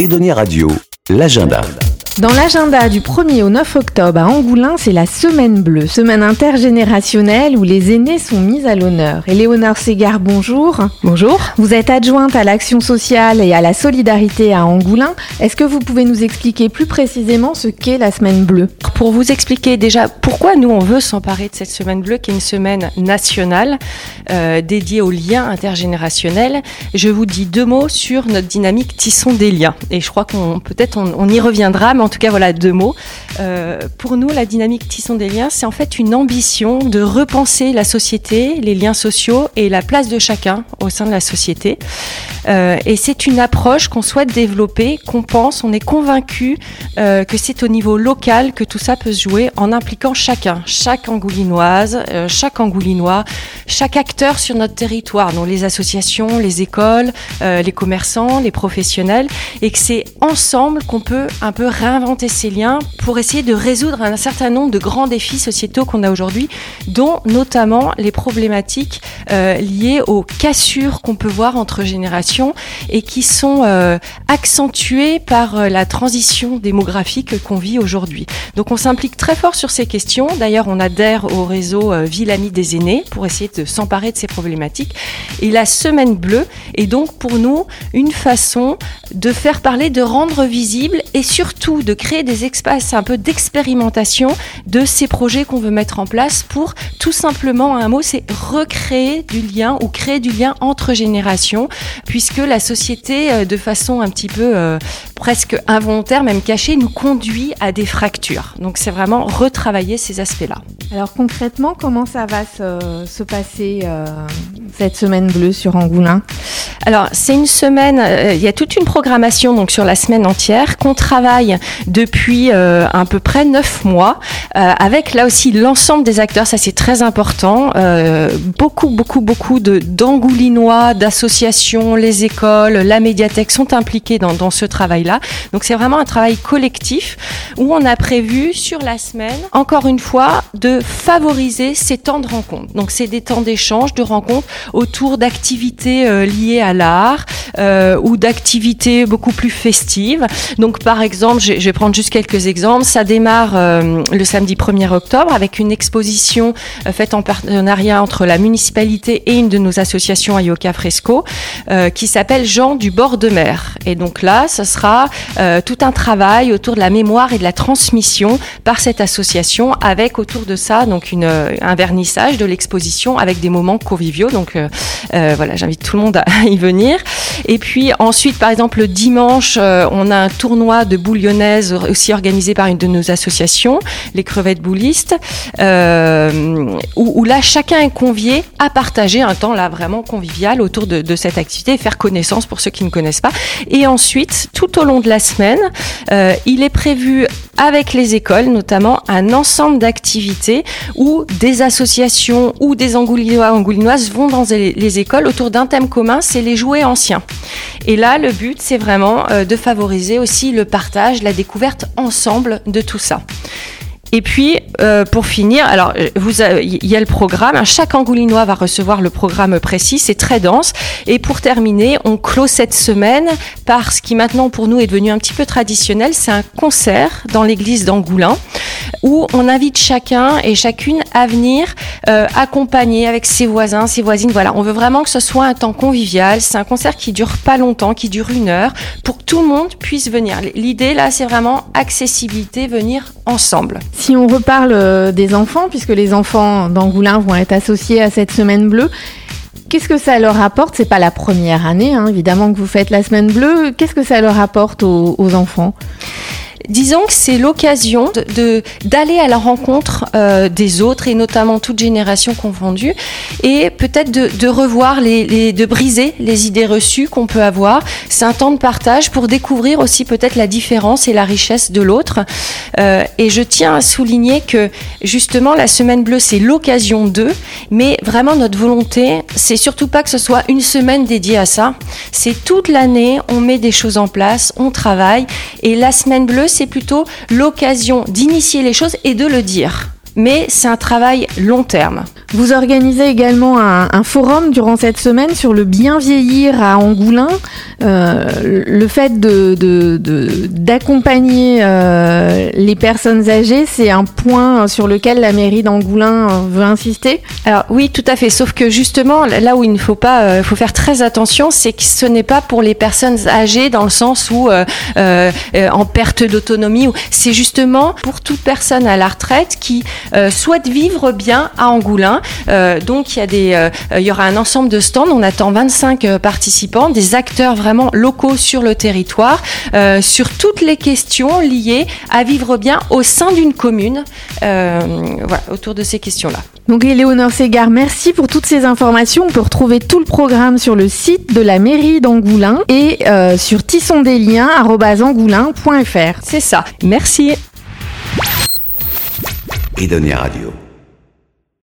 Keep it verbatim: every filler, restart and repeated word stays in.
Edonia Radio, l'agenda. Dans l'agenda du premier au neuf octobre à Angoulins, c'est la Semaine Bleue, semaine intergénérationnelle où les aînés sont mis à l'honneur. Éléonore Ségard, bonjour. Bonjour. Vous êtes adjointe à l'action sociale et à la solidarité à Angoulins. Est-ce que vous pouvez nous expliquer plus précisément ce qu'est la Semaine Bleue ? Pour vous expliquer déjà pourquoi nous on veut s'emparer de cette Semaine Bleue, qui est une semaine nationale euh, dédiée aux liens intergénérationnels, je vous dis deux mots sur notre dynamique Tissons des liens. Et je crois qu'on peut-être on, on y reviendra, mais en tout cas, voilà deux mots. Euh, pour nous, la dynamique Tissons des liens, c'est en fait une ambition de repenser la société, les liens sociaux et la place de chacun au sein de la société. Euh, et c'est une approche qu'on souhaite développer, qu'on pense, on est convaincu euh, que c'est au niveau local que tout ça peut se jouer en impliquant chacun, chaque Angoulinoise, euh, chaque Angoulinois, chaque acteur sur notre territoire, donc les associations, les écoles, euh, les commerçants, les professionnels, et que c'est ensemble qu'on peut un peu réinventer ces liens pour essayer de résoudre un certain nombre de grands défis sociétaux qu'on a aujourd'hui, dont notamment les problématiques euh, liées aux cassures qu'on peut voir entre générations et qui sont euh, accentuées par euh, la transition démographique qu'on vit aujourd'hui. Donc on s'implique très fort sur ces questions. D'ailleurs, on adhère au réseau euh, Ville Amie des aînés pour essayer de s'emparer de ces problématiques. Et la Semaine Bleue est donc pour nous une façon de faire parler, de rendre visible et surtout de créer des espaces un peu d'expérimentation de ces projets qu'on veut mettre en place pour tout simplement, un mot, c'est recréer du lien ou créer du lien entre générations, puisque la société, de façon un petit peu euh, presque involontaire, même cachée, nous conduit à des fractures. Donc c'est vraiment retravailler ces aspects-là. Alors concrètement, comment ça va se, se passer euh, cette Semaine Bleue sur Angoulins ? Alors c'est une semaine, euh, il y a toute une programmation donc sur la semaine entière qu'on travaille depuis euh, à peu près neuf mois euh, avec là aussi l'ensemble des acteurs, ça c'est très important, euh, beaucoup beaucoup beaucoup de, d'Angoulinois, d'associations, les écoles, la médiathèque sont impliqués dans, dans ce travail-là. Donc c'est vraiment un travail collectif où on a prévu sur la semaine, encore une fois, de favoriser ces temps de rencontre. Donc c'est des temps d'échange, de rencontres autour d'activités euh, liées à l'art euh, ou d'activités beaucoup plus festives. Donc par exemple, je vais prendre juste quelques exemples. Ça démarre euh, le samedi premier octobre avec une exposition euh, faite en partenariat entre la municipalité et une de nos associations Ayoka Fresco euh, qui s'appelle Jean du bord de mer. Et donc là, ce sera euh, tout un travail autour de la mémoire et de la transmission par cette association avec autour de ça donc une, un vernissage de l'exposition avec des moments conviviaux. Donc euh, euh, voilà, j'invite tout le monde à y venir. Et puis ensuite, par exemple, le dimanche, euh, on a un tournoi de boules lyonnaises aussi organisé par une de nos associations, les crevettes boulistes, euh, où, où là, chacun est convié à partager un temps là vraiment convivial autour de, de cette activité et faire connaissance pour ceux qui ne connaissent pas. Et ensuite, tout au long de la semaine, euh, il est prévu avec les écoles, notamment un ensemble d'activités où des associations ou des Angoulinois, Angoulinoises vont dans les, les écoles autour d'un thème commun, c'est les jouets anciens. Et là, le but, c'est vraiment euh, de favoriser aussi le partage, la découverte ensemble de tout ça. Et puis, euh, pour finir, alors vous, il y a le programme. Chaque Angoulinois va recevoir le programme précis. C'est très dense. Et pour terminer, on clôt cette semaine par ce qui maintenant pour nous est devenu un petit peu traditionnel. C'est un concert dans l'église d'Angoulins où on invite chacun et chacune à venir euh, accompagner avec ses voisins, ses voisines. Voilà, on veut vraiment que ce soit un temps convivial. C'est un concert qui dure pas longtemps, qui dure une heure, pour que tout le monde puisse venir. L'idée là, c'est vraiment accessibilité, venir ensemble. Si on reparle des enfants, puisque les enfants d'Angoulins vont être associés à cette Semaine Bleue, qu'est-ce que ça leur apporte ? C'est pas la première année, hein, évidemment, que vous faites la Semaine Bleue. Qu'est-ce que ça leur apporte aux, aux enfants ? Disons que c'est l'occasion de, de, d'aller à la rencontre euh, des autres et notamment toutes générations confondues et peut-être de, de revoir, les, les, de briser les idées reçues qu'on peut avoir. C'est un temps de partage pour découvrir aussi peut-être la différence et la richesse de l'autre. Euh, et je tiens à souligner que justement la Semaine Bleue, c'est l'occasion d'eux, mais vraiment notre volonté, c'est surtout pas que ce soit une semaine dédiée à ça. C'est toute l'année, on met des choses en place, on travaille et la Semaine Bleue, c'est plutôt l'occasion d'initier les choses et de le dire. Mais c'est un travail long terme. Vous organisez également un, un forum durant cette semaine sur le bien vieillir à Angoulins. euh, le fait de, de, de, d'accompagner euh, les personnes âgées, c'est un point sur lequel la mairie d'Angoulins veut insister? Alors oui, tout à fait, sauf que justement, là où il ne faut pas, euh, faut faire très attention, c'est que ce n'est pas pour les personnes âgées dans le sens où euh, euh, en perte d'autonomie, c'est justement pour toute personne à la retraite qui euh, souhaite vivre bien à Angoulins. Euh, donc il y a des, euh, il y aura un ensemble de stands, on attend vingt-cinq euh, participants, des acteurs vraiment locaux sur le territoire, euh, sur toutes les questions liées à vivre bien au sein d'une commune, euh, voilà, autour de ces questions-là. Donc Éléonore Ségard, merci pour toutes ces informations. On peut retrouver tout le programme sur le site de la mairie d'Angoulins et euh, sur tissondesliens arobase angoulins point f r. C'est ça. Merci. Idonia Radio.